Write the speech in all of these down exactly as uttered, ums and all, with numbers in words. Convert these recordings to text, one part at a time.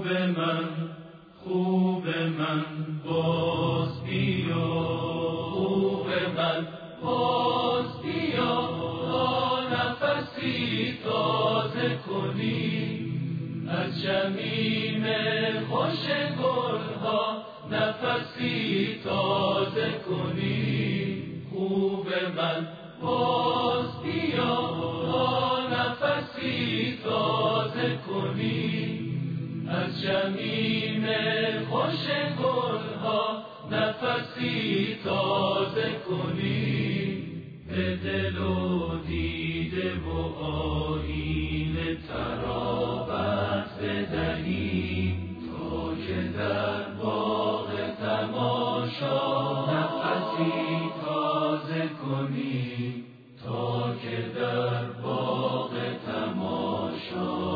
من خوب من باز بیا، خوب من باز بیا، تا نفسی تازه کنی از جمیم خوش گلها، نفسی تازه کنی. خوب من باز بیا، تا نفسی تازه کنی از جمیم خوش گلها، نفسی تازه کنی. به دل و دیده و آیینه ترابت بدهی، تا که در باغ تماشا نفسی تازه کنی، تا که در باغ تماشا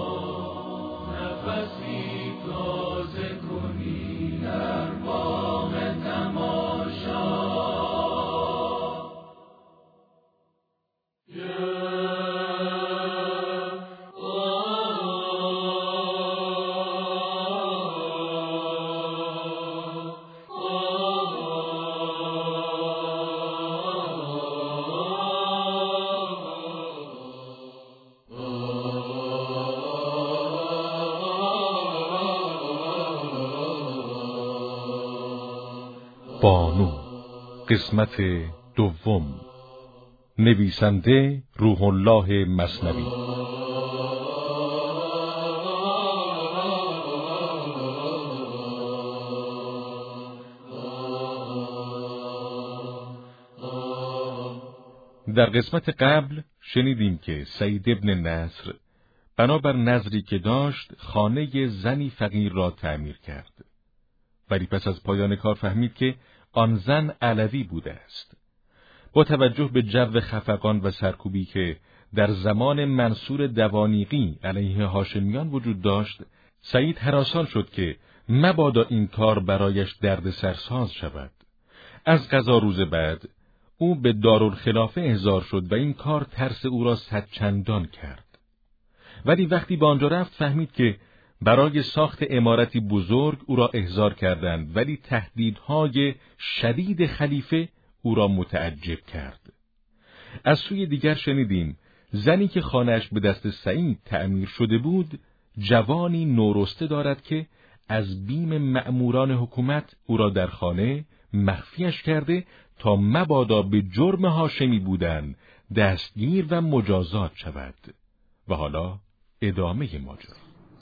نفسی تازه کنی، در باغ تماشا. بانو قسمت دوم. نویسنده روح الله مثنوی. در قسمت قبل شنیدیم که سعید ابن نصر بنابر نظری که داشت خانه زنی فقیر را تعمیر کرد، ولی پس از پایان کار فهمید که آن زن علوی بوده است. با توجه به جو خفقان و سرکوبی که در زمان منصور دوانیقی علیه هاشمیان وجود داشت، سعید هراسان شد که مبادا این کار برایش درد سرساز شود. از قضا روز بعد او به دارالخلافه احضار شد و این کار ترس او را صد چندان کرد. ولی وقتی به آنجا رفت فهمید که برای ساخت عمارتی بزرگ او را احضار کردند، ولی تهدیدهای شدید خلیفه او را متعجب کرد. از سوی دیگر شنیدیم زنی که خانه‌اش به دست سعید تعمیر شده بود، جوانی نورسته دارد که از بیم مأموران حکومت او را در خانه مخفیش کرده تا مبادا به جرم هاشمی بودن دستگیر و مجازات شود. و حالا ادامه ماجرا.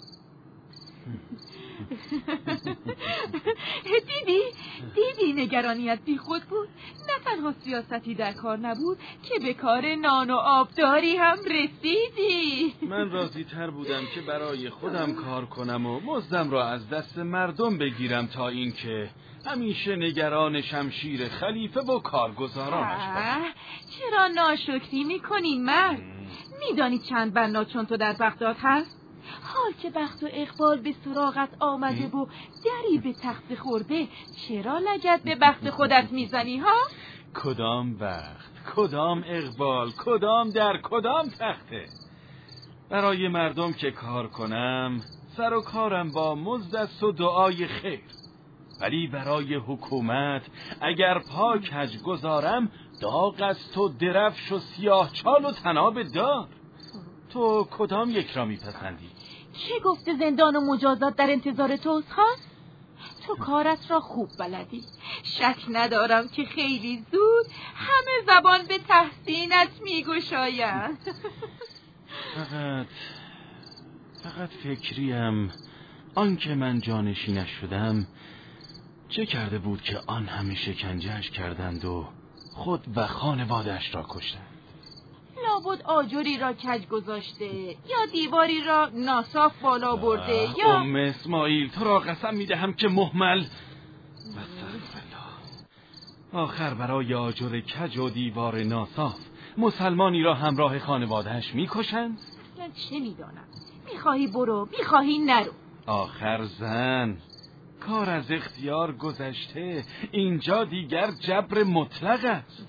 دیدی؟ دیدی نگرانیت بی خود بود؟ نه تنها سیاستی در کار نبود که به کار نان و آبداری هم رسیدی. من راضی تر بودم که برای خودم کار کنم و مزدم را از دست مردم بگیرم تا اینکه همیشه نگران شمشیر خلیفه و کارگزارانش باشم. چرا ناشکری میکنی مرد؟ میدانی چند بنا چون تو در بغداد هست؟ حال که بخت و اقبال به سراغت آمده و دری به تخت خورده، چرا لگد به بخت خودت میزنی ها؟ کدام بخت، کدام اقبال، کدام در، کدام تخته؟ برای مردم که کار کنم سر و کارم با مزد است و دعای خیر، ولی برای حکومت اگر پا کج گذارم داغ است و درفش و سیاه چال و طناب دار. تو کدام یک را میپسندی؟ چه گفته زندان و مجازات در انتظار توست ها؟ تو کارت را خوب بلدی. شک ندارم که خیلی زود همه زبان به تحسینت میگشایند. فقط فقط فکریم آن که من جانشینش شدم چه کرده بود که آن همه شکنجهش کردند و خود و خانواده‌اش را کشتند. لابد آجری را کج گذاشته یا دیواری را ناصاف بالا برده یا ام اسماعیل تو را قسم میدهم که مهمل. استغفرالله. آخر برای آجر کج و دیوار ناصاف مسلمانی را همراه خانواده‌اش میکشند؟ اصلا چه میدانم؟ میخواهی برو، میخواهی نرو. آخر زن، کار از اختیار گذشته، اینجا دیگر جبر مطلق است.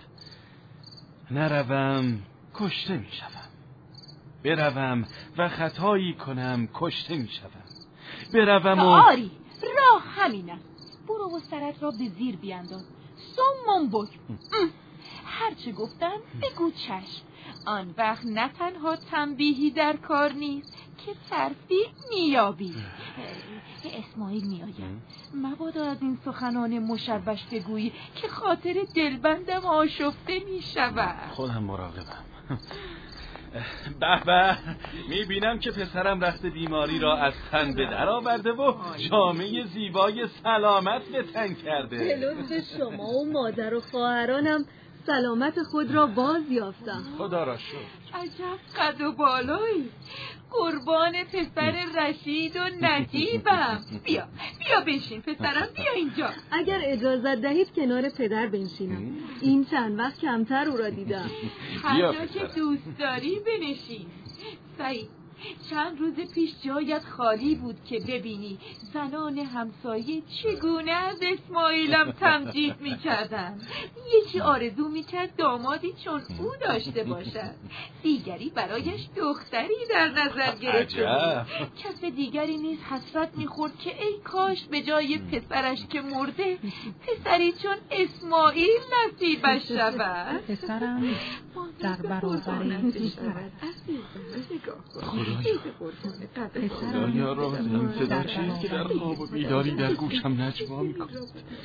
نروم کشته می شوم، بروم و خطایی کنم کشته می شوم، بروم و... آری، راه همین است. برو و سرت را به زیر بینداز. سمم بک. هرچه گفتم بگو چشم. آن وقت نه تنها تنبیهی در کار نیست که ترفیع میابی. اسماعیل میآید. مبادا از این سخنان مشوش بگویی که خاطر دلبندم آشفته میشود. خودم مراقبم. به به، میبینم که پسرم رخت بیماری را از تن به در آورده و جامعه زیبای سلامت به تن کرده. به لطف شما و مادر و خواهرانم سلامت خود را باز یافتم. خدا را شکر. عجب قد و بالایی، قربان پسر رشید و نجیبم. بیا بیا بنشین پسرم، بیا اینجا. اگر اجازت دهید کنار پدر بنشینم. این چند وقت کمتر او را دیدم. هر جا که دوست داری بنشین. سعید، چند روز پیش جایت خالی بود که ببینی زنان همسایه چگونه از اسماعیلم تمجید میکردن. یکی آرزو میکرد دامادی چون او داشته باشد، دیگری برایش دختری در نظر گرفته بود. کس دیگری نیز حسرت میخورد که ای کاش به جای پسرش که مرده پسری چون اسماعیل نصیبش شود. پسرم در برابر پسرت. خدایا را این صدا چیست که در خواب و بیداری در گوشم نجوا می‌کند؟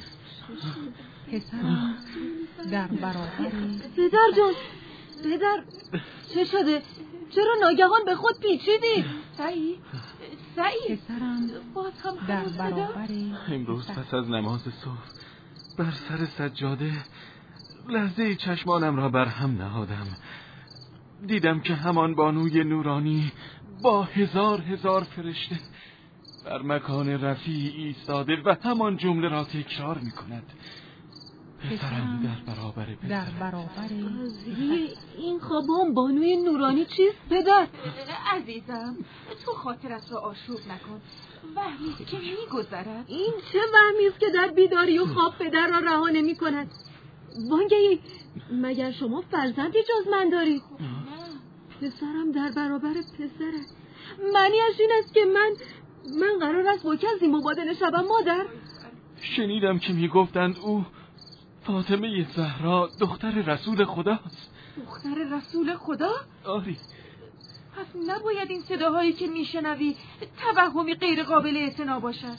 پسرم در برابر پدر جان، پدر چه شده؟ چرا ناگهان به خود پیچیدی؟ سعید، سعید پسرم باز هم در برابر امروز پس از نماز صبح بر سر سجاده لحظه چشمانم را بر هم نهادم. دیدم که همان بانوی نورانی با هزار هزار فرشته بر مکان رفیع ایستاده و همان جمله را تکرار می کند. پسرم در برابر پسرم. در برابر این خوابان بانوی نورانی چیست پدر؟ عزیزم، تو خاطرت را آشوب نکن. وهمی که میگذرد. این چه وهمی است که در بیداری و خواب پدر را رها نمی کند؟ وانگهی مگر شما فرزندی جز من دارید؟ پسرم در برابر پسرت. معنیش این است که من من قرار است با کسی مبادله شوم مادر؟ شنیدم که میگفتند او فاطمه زهرا دختر رسول خداست. دختر رسول خدا؟ آری. پس نباید این صداهایی که میشنوی توهمی غیر قابل اعتنا باشد.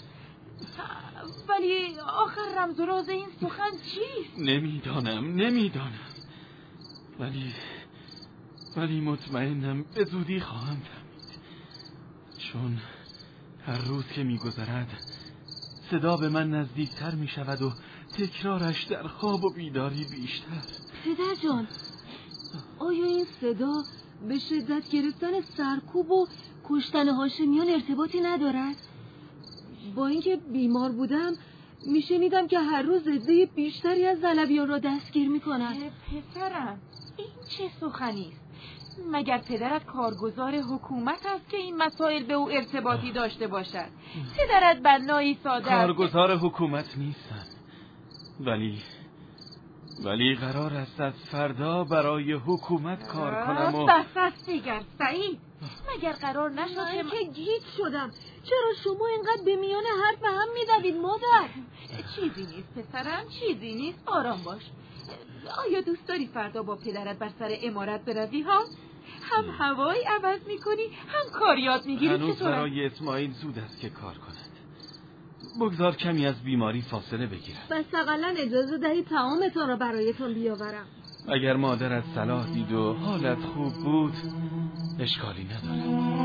ولی آخر رمز و راز این سخن چیست؟ نمیدانم نمیدانم ولی ولی مطمئنم به زودی خواهم فهمید، چون هر روز که میگذرد صدا به من نزدیکتر می شود و تکرارش در خواب و بیداری بیشتر. پدر جان، آیا این صدا به شدت گرفتن سرکوب و کشتن هاشمیان ارتباطی ندارد؟ با اینکه بیمار بودم میشنیدم که هر روز عده بیشتری از علویان را دستگیر میکنند. پسرم، این چه سخنی است؟ مگر پدرت کارگزار حکومت است که این مسائل به او ارتباطی داشته باشد؟ پدرت بنایی ساده کارگزار حکومت نیستم، ولی ولی قرار است از فردا برای حکومت کار کنم و بس است دیگر سعید. مگر قرار نشد که من که گیج شدم. چرا شما اینقدر به میان حرف هم میدوید مادر؟ چیزی نیست پسرم، چیزی نیست، آرام باش. آیا دوست داری فردا با پدرت بر سر امارت بروی ها؟ هم هوایی عوض میکنی هم کار یاد میگیری. هنوز برای اسماعیل زود است که کار کند. بگذار کمی از بیماری فاصله بگیرم. بس اقلا اجازه دهید طعامتان را برایتان بیاورم. اگر مادرت صلاح دید و حالت خوب بود اشکالی نداره.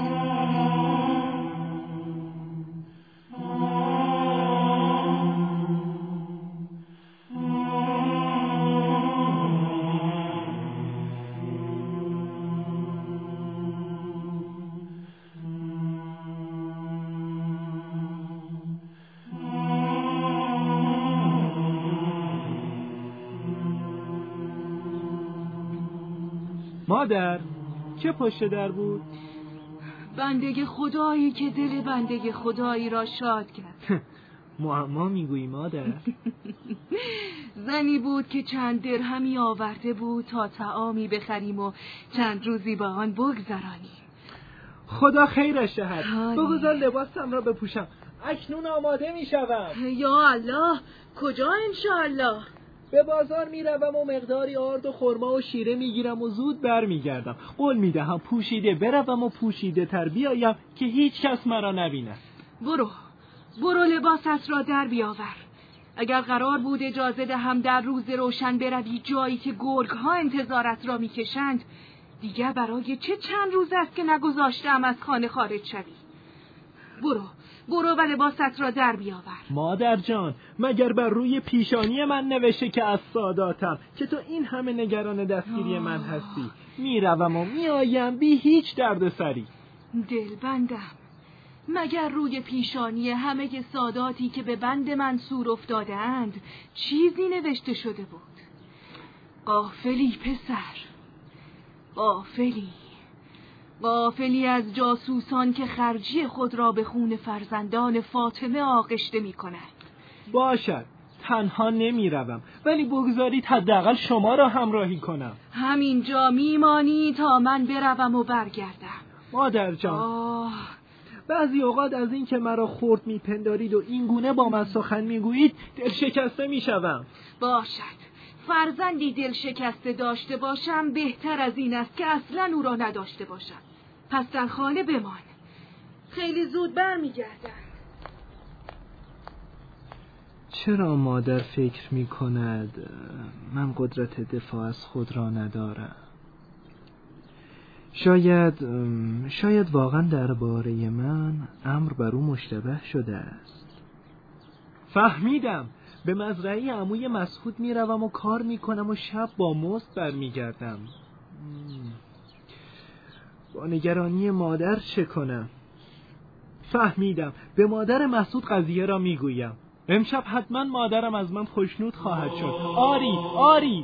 مادر، چه پشت در بود؟ بنده خدایی که دل بنده خدایی را شاد کرد. معما میگویی مادر؟ زنی بود که چند درهمی آورده بود تا طعامی بخریم و چند روزی با آن بگذرانیم. خدا خیرش دهد. بگذار لباسم را بپوشم. اکنون آماده می شوم. یا الله، کجا انشاءالله؟ به بازار می روم و مقداری آرد و خرما و شیره می گیرم و زود بر می گردم. قول می دهم پوشیده بروم و پوشیده تر بیایم که هیچ کس مرا نبیند. برو برو لباست را در بیاور. اگر قرار بود اجازه دهم در روز روشن بروی جایی که گرگ ها انتظارت را می کشند، دیگر برای چه چند روز است که نگذاشتم از خانه خارج شوی. برو برو و لباست را در بیاور. مادر جان، مگر بر روی پیشانی من نوشته که از ساداتم که تو این همه نگران دستگیری من هستی؟ میروم و میآیم بی هیچ دردسری. دلبندم، مگر روی پیشانی همه ساداتی که به بند منصور افتاده اند چیزی نوشته شده بود؟ غافلی پسر، غافلی غافلی از جاسوسان که خرجی خود را به خون فرزندان فاطمه آغشته می کنند. باشد، تنها نمی روم، ولی بگذارید حداقل شما را همراهی کنم. همینجا میمانی تا من بروم و برگردم. مادر جان، آه. بعضی اوقات از این که مرا خرد میپندارید و این گونه با من سخن میگویید دل شکسته میشوم. باشد، فرزندی دل شکسته داشته باشم بهتر از این است که اصلا او را نداشته باشم. پس در خانه بمان، خیلی زود بر میگردم. چرا مادر فکر میکند من قدرت دفاع از خود را ندارم؟ شاید شاید واقعا درباره من امر بر او مشتبه شده است. فهمیدم. به مزرعه عموی مسعود میروم و کار میکنم و شب با مزد برمیگردم. با نگرانی مادر چه کنم؟ فهمیدم. به مادر مسعود قضیه را میگویم. امشب حتما مادرم از من خوشنود خواهد شد. آری آری.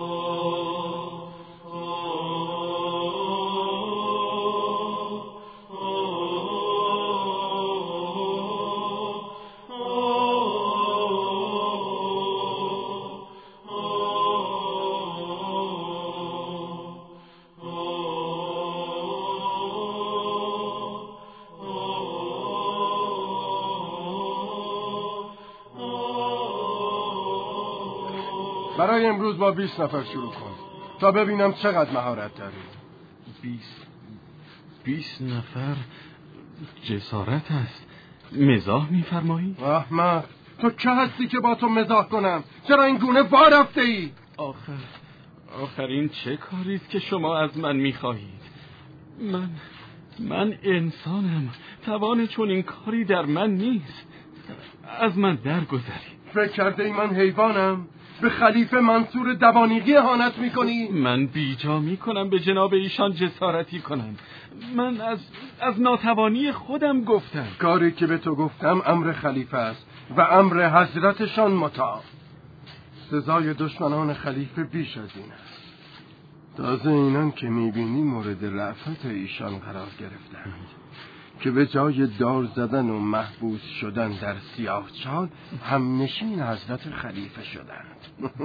برای امروز با بیست نفر شروع کن تا ببینم چقدر مهارت داری. بیست بیست نفر جسارت است. مزاح میفرمایی؟ احمق، تو که هستی که با تو مزاح کنم؟ چرا این گونه وا رفته ای؟ آخر آخرین چه کاریست که شما از من میخواهید؟ من من انسانم. توان چون این کاری در من نیست. از من درگذرید. فکر کرده ای من حیوانم؟ به خلیفه منصور دوانیقی اهانت میکنی؟ من بیجا میکنم به جناب ایشان جسارتی کنم. من از از ناتوانی خودم گفتم. کاری که به تو گفتم امر خلیفه است و امر حضرتشان مطاع. سزای دشمنان خلیفه بیش از این است. تازه اینان که میبینی مورد رأفت ایشان قرار گرفتند که به جای دار زدن و محبوس شدن در سیاه چال هم نشین حضرت خلیفه شدند.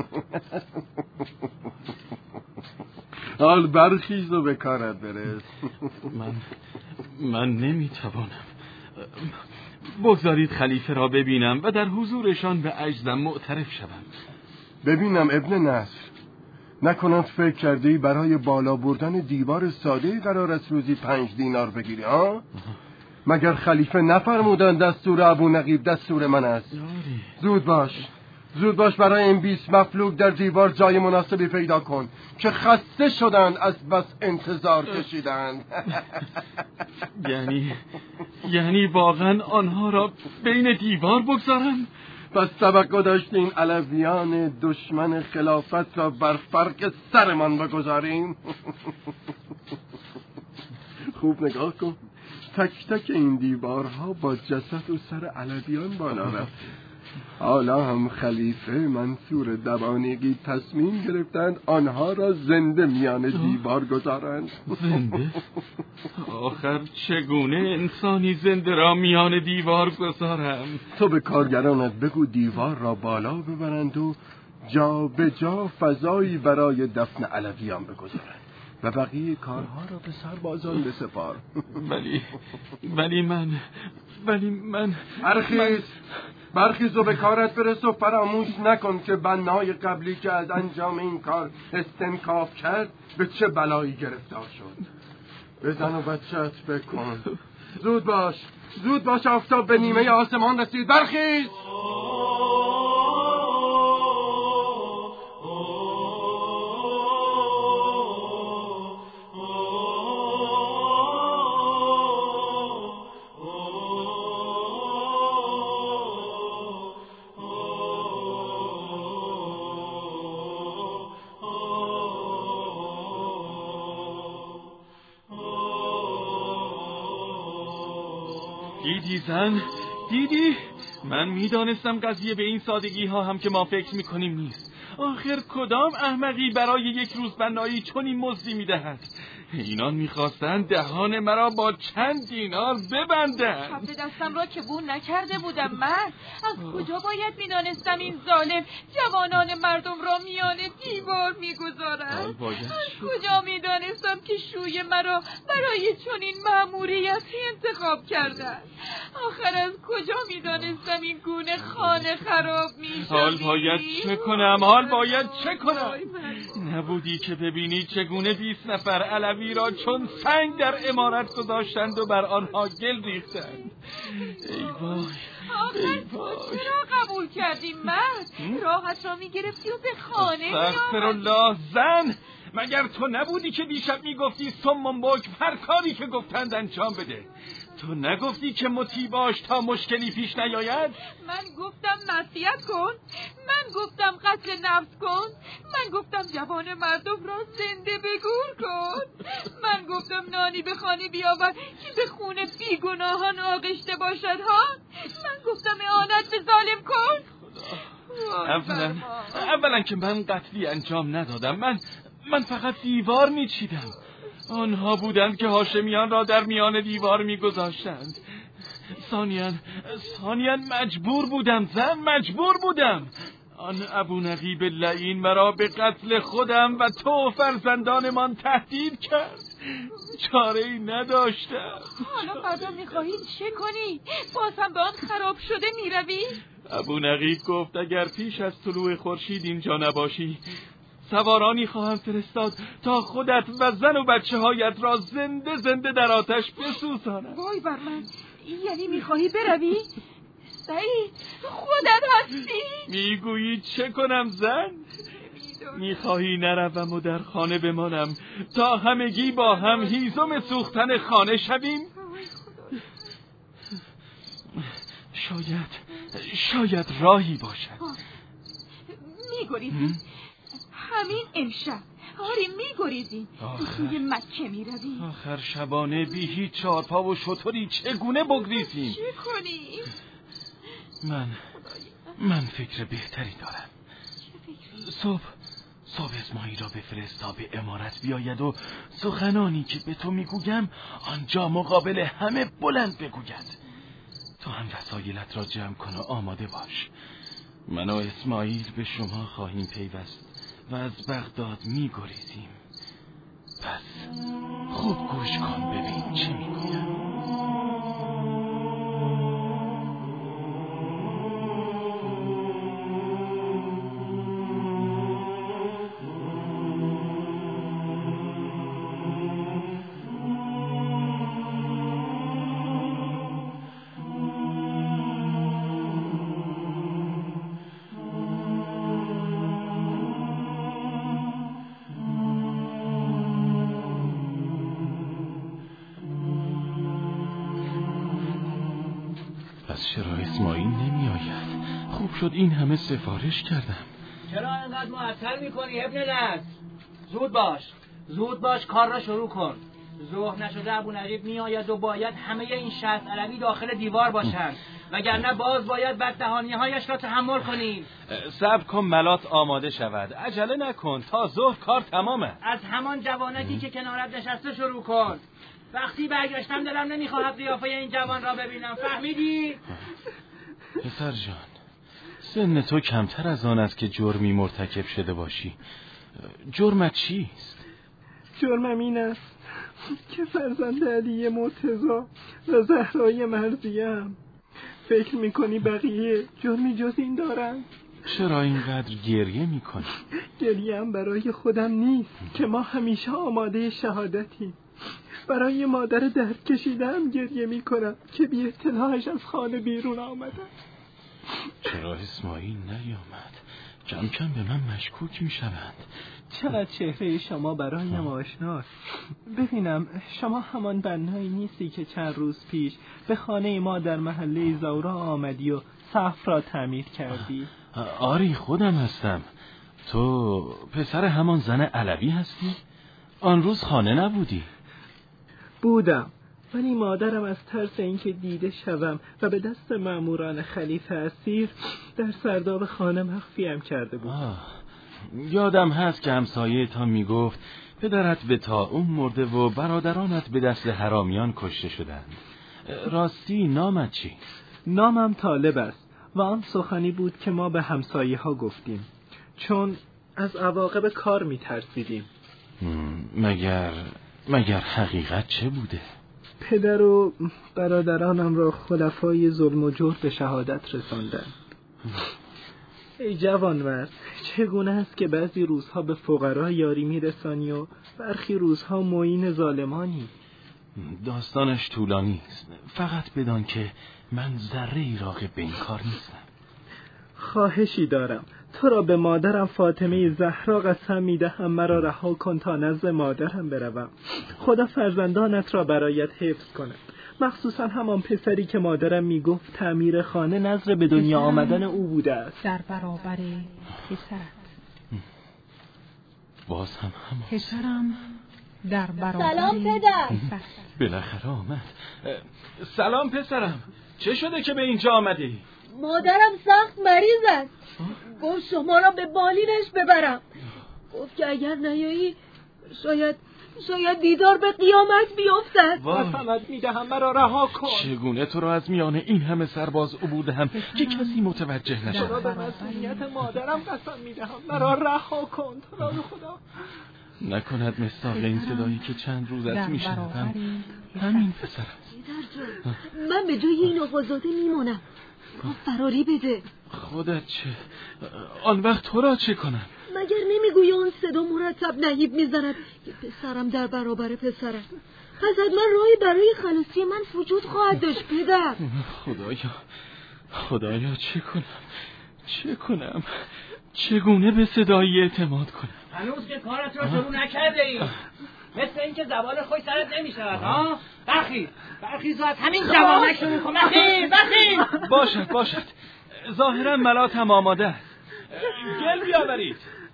حال برخیز و به کارت برس. من من نمیتوانم. بگذارید خلیفه را ببینم و در حضورشان به عجزم معترف شوم. ببینم ابن نصر، نکنند فکر کردی برای بالا بردن دیوار ساده‌ای قرار است روزی پنج دینار بگیری ها؟ مگر خلیفه نفرمودن دستور ابو نقیب دستور من است؟ زود باش زود باش برای این بیست مفلوک در دیوار جای مناسبی پیدا کن که خسته شدند از بس انتظار کشیدند. یعنی یعنی واقعا آنها را بین دیوار بگذارم؟ پس توقع داشتین علویان دشمن خلافت را بر فرق سرمان بگذاریم؟ خوب نگاه کن، تک تک این دیوارها با جسد و سر علویان بالا رفت. حالا هم خلیفه منصور دوانیقی تصمیم گرفتند آنها را زنده میان دیوار گذارند. زنده؟ آخر چگونه انسانی زنده را میان دیوار گذارم؟ تو به کارگرانت بگو دیوار را بالا ببرند و جا به جا فضایی برای دفن علویان بگذارند. و بقیه کارها را به سربازان بسپار. ولی ولی من ولی من برخیز برخیز و به کارت برس و فراموش نکن که بنای قبلی که از انجام این کار استنکاف کرد به چه بلایی گرفتار شد. بزن و بچت بکن. زود باش زود باش، آفتاب به نیمه آسمان رسید. برخیز. دیدی زن؟ دیدی؟ من میدانستم قضیه به این سادگی ها هم که ما فکر میکنیم نیست. آخر کدام احمقی برای یک روز بنایی چنین مزدی میدهد؟ اینان میخواستند دهان مرا با چند دینار ببندند. کف دستم را که بو نکرده بودم من. از کجا باید میدانستم این ظالم جوانان مردم را میان دیوار میگذارد؟ از کجا میدانستم که شوی مرا برای چنین مأموریتی انتخاب کردند؟ آخر از کجا میدانستم این گونه خانه خراب میشه؟ حال باید چه کنم؟ حال باید چه کنم؟ نبودی که ببینی چگونه بیست نفر علوی را چون سنگ در عمارت گذاشتند و بر آنها گل ریختند. ای وای آخر تو چرا قبول کردی مرد؟ راحت را میگرفتی و به خانه میآمدی. استغفرالله زن، مگر تو نبودی که دیشب میگفتی سمم بکم هر کاری که گفتند انجام بده؟ تو نگفتی که مطیع باش تا مشکلی پیش نیاید؟ من گفتم معصیت کن، من گفتم قتل نفس کن، من گفتم جوان مردم را زنده به گور کن، من گفتم نانی به خانه بیاور که به خون بیگناهان آغشته باشد ها، من گفتم اعانت به ظالم کن. اولا اولا که من قتلی انجام ندادم، من من فقط دیوار میچیدم. آنها بودند که هاشمیان را در میان دیوار میگذاشتند. ثانیاً ثانیاً مجبور بودم زن، مجبور بودم. آن ابو نقیب لعین مرا به قتل خودم و تو فرزندانمان تهدید کرد. چاره ای نداشتم. حالا فردا میخواهی چه کنی؟ باز هم به آن خراب شده میروی؟ ابو نقیب گفت اگر پیش از طلوع خورشید اینجا نباشی سوارانی خواهم فرستاد تا خودت و زن و بچه هایت را زنده زنده در آتش بسوزانند. وای بر من، یعنی میخواهی بروی؟ سعید خودت هستی؟ میگویی چه کنم زن؟ میخواهی نروم و در خانه بمانم تا همگی با هم هیزم سوختن خانه شویم؟ شاید شاید راهی باشد. میگریزی؟ همین امشب آری میگریزی؟ سوی مکه میروی؟ آخر شبانه بی هیچ چارپا و شطوری چگونه بگریزیم؟ چه کنی؟ من من فکر بهتری دارم. صبح صبح اسماعیل را بفرست تا به عمارت بیاید و سخنانی که به تو میگویم آنجا مقابل همه بلند بگوید. تو هم وسایلت را جمع کن و آماده باش. من و اسماعیل به شما خواهیم پیوست و از بغداد میگریزیم. پس خوب گوش کن ببین چه میگویم. پس چرا اسماعیل نمی آید؟ خوب شد این همه سفارش کردم. چرا اینقدر معطل میکنی ابن نصر؟ زود باش زود باش کار را شروع کن. ظهر نشده ابو نقیب می آید و باید همه این شصت علوی داخل دیوار باشند وگرنه باز باید بددهانی هایش را تحمل کنیم. صبر کن ملات آماده شود، عجله نکن، تا ظهر کار تمامه. از همان جوانکی که کنارت نشسته شروع کن. وقتی برگشتم دلم نمیخواهد قیافه این جوان را ببینم، فهمیدی؟ پسر جان، سن تو کمتر از آن است که جرمی مرتکب شده باشی. جرمت چیست؟ جرمم این است که فرزند علی مرتضی و زهرای مرضیم. فکر میکنی بقیه جرمی جز این دارن؟ چرا اینقدر گریه میکنی؟ گریم برای خودم نیست که ما همیشه آماده شهادتیم. برای مادر درد کشیدم گریه میکنم که بی اطلاعش از خانه بیرون آمدم. چرا اسماعیل نیامد؟ کم کم به من مشکوک میشوند. چقدر چهره شما برایم آشناست. ببینم شما همان بنایی نیستی که چند روز پیش به خانه ما در محله زورا آمدی و سقف را تعمیر کردی؟ آری خودم هستم. تو پسر همان زن علوی هستی؟ آن روز خانه نبودی؟ بودم، ولی مادرم از ترس اینکه دیده شوم و به دست ماموران خلیفه اسیر در سرداب خانه مخفیم کرده بود. آه. یادم هست که همسایه تا میگفت پدرت به طاعون مرده و برادرانت به دست حرامیان کشته شدند. راستی نامت چی؟ نامم طالب است و آن سخنی بود که ما به همسایه ها گفتیم، چون از عواقب کار میترسیدیم. مگر مگر حقیقت چه بوده؟ پدر و برادرانم را خلفای ظلم و جور به شهادت رساندند. ای جوانمرد، چگونه است که بعضی روزها به فقرا یاری میرسانی و برخی روزها معین ظالمانی؟ داستانش طولانی است. فقط بدان که من ذره ای راغب به این کار نیستم. خواهشی دارم، تو را به مادرم فاطمه زهرا قسم میدهم مرا رها کن تا نزد مادرم بروم. خدا فرزندانت را برایت حفظ کند، مخصوصا همان پسری که مادرم میگفت تعمیر خانه نظر به دنیا آمدن او بوده است. در برابر پسرت. باز هم هم پسرم در برابر. سلام پدر. بالاخره آمد. سلام پسرم، چه شده که به اینجا آمدی؟ مادرم سخت مریض است، گفت شما را به بالینش ببرم. گفت که اگر نیایی شاید شاید دیدار به قیامت بیفتد. قسمت میدهم مرا رها کن. چگونه تو را از میان این همه سرباز عبور دهم که کسی متوجه نشد؟ تو را به مسئولیت مادرم قسم میدهم مرا رها کن. تو را به خدا. نکند مصداق این صدایی که چند روز از میشنوم همین پسر است. من به جای این آقازاده میمونم. تو فراری بده. خودت چه؟ آن وقت تو را چه کنم؟ مگر نمیگوی اون صدا مرتب نهیب میزند که پسرم در برابر پسرم؟ پس حتما راهی برای خلاصی من وجود خواهد داشت پدر. خدایا خدایا چه کنم چه کنم چگونه به صدایی اعتماد کنم؟ هنوز که کارت را شروع نکرده ای، مثل اینکه زبان خوش سرت نمیشود ها؟ برخیز برخیز و از همین جوانک شروع کن. برخیز برخیز. باشد باشد، ظاهرا ملاتم آماده است. گل بیاورید.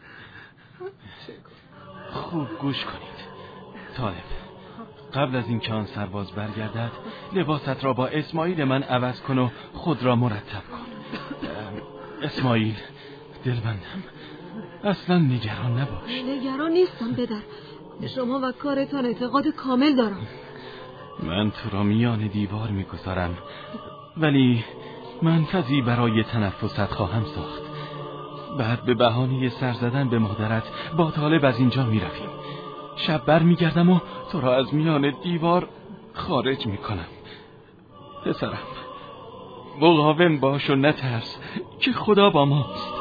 خوب گوش کنید طالب. قبل از اینکه آن سرباز برگردد لباست را با اسماعیل من عوض کن و خود را مرتب کن. اسماعیل دلبندم، اصلا نگران نباش. نگران نیستم پدر، شما و کارتان اعتقاد کامل دارم. من تو را میان دیوار میگذارم، ولی منفذی برای تنفست خواهم ساخت. بعد به بهانه سر زدن به مادرت با طالب از اینجا میرویم. شب بر میگردم و تو را از میان دیوار خارج میکنم. پسرم مقاوم باش و نترس که خدا با ماست.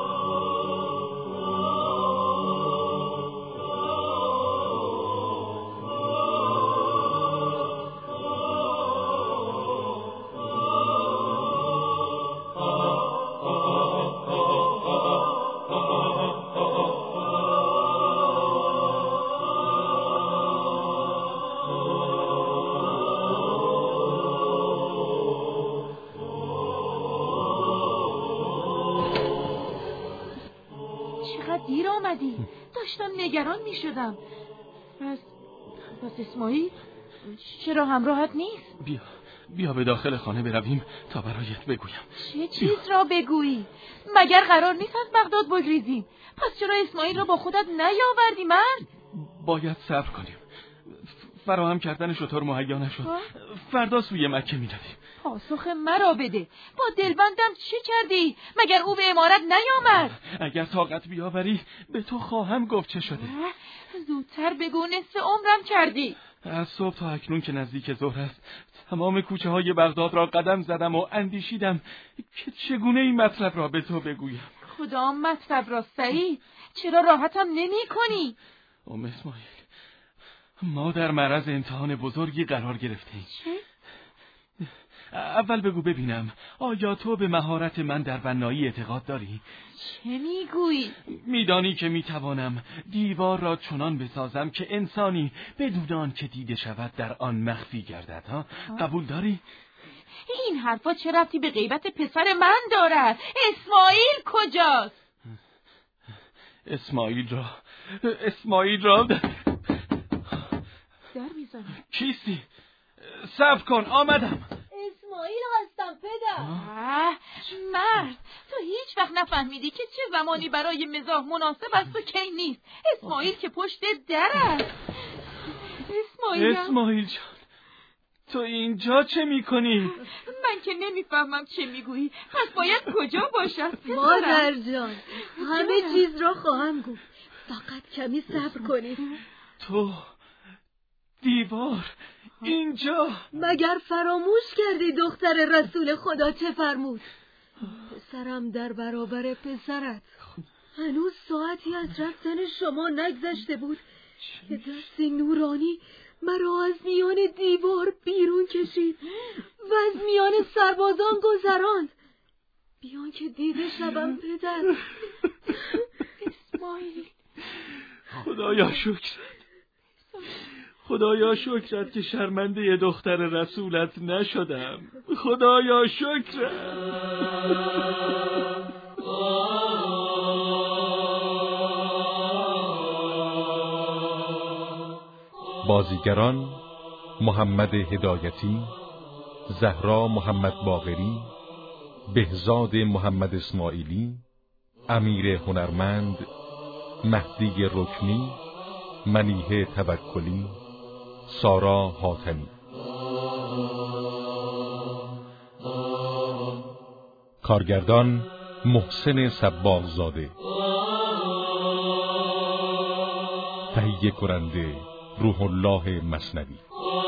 دیر آمدی، داشتم نگران می شدم. پس پس اسماعیل چرا همراهت نیست؟ بیا بیا به داخل خانه برویم تا برایت بگویم. چه چیز بیا. را بگویی؟ مگر قرار نیست از بغداد بگریزیم؟ پس چرا اسماعیل را با خودت نیاوردی مرد؟ باید صبر کنیم. فراهم کردن شطور مهیا نشد. فردا سوی مکه می رویم. پاسخ مرا بده. با دلبندم چه کردی؟ مگر او به امارت نیامد؟ اگر طاقت بیاوری به تو خواهم گفت چه شده. زودتر بگو، نصف عمرم کردی. از صبح تا اکنون که نزدیک ظهر است تمام کوچه های بغداد را قدم زدم و اندیشیدم که چگونه این مطلب را به تو بگویم. کدام مطلب را سعید؟ چرا راحتم نمی کنی؟ ام اسماعیل، ما در معرض امتحان بزرگی قرار گرفتیم. چه؟ اول بگو ببینم، آیا تو به مهارت من در بنایی اعتقاد داری؟ چه میگویی؟ میدانی که میتوانم دیوار را چنان بسازم که انسانی بدون آن که دیده شود در آن مخفی گردد. ها؟ قبول داری؟ این حرفا چه ربطی به غیبت پسر من دارد؟ اسماعیل کجاست؟ اسماعیل را اسماعیل را در میزنم. کیستی؟ صبر کن، آمدم. اسماعیل هستم پدر. آه، مرد، تو هیچ وقت نفهمیدی که چه زمانی برای مزاح مناسب است و کی نیست. اسماعیل که پشت در است. اسماعیل اسماعیل جان، تو اینجا چه میکنی؟ من که نمیفهمم چه میگویی. پس باید کجا باشد؟ مادر جان، همه چیز را خواهم گفت، فقط کمی صبر کنید. تو دیوار اینجا؟ مگر فراموش کردی دختر رسول خدا چه فرمود؟ پسرم در برابر پسرت. هنوز ساعتی از رفتن شما نگذشته بود که دستی نورانی مرا از میان دیوار بیرون کشید و از میان سربازان گذراند، بیان که دیده شوم پدر. اسماعیل، خدایا شکرت، خدایا شکرت که شرمنده دختر رسولت نشدم. خدایا شکرت. بازیگران: محمد هدایتی، زهرا محمد باقری، بهزاد محمد اسماعیلی، امیر هنرمند، مهدی رکنی، منیحه توکلی، سارا حاتمی. کارگردان: محسن صباغزاده. تهیه کننده: روح الله مثنوی.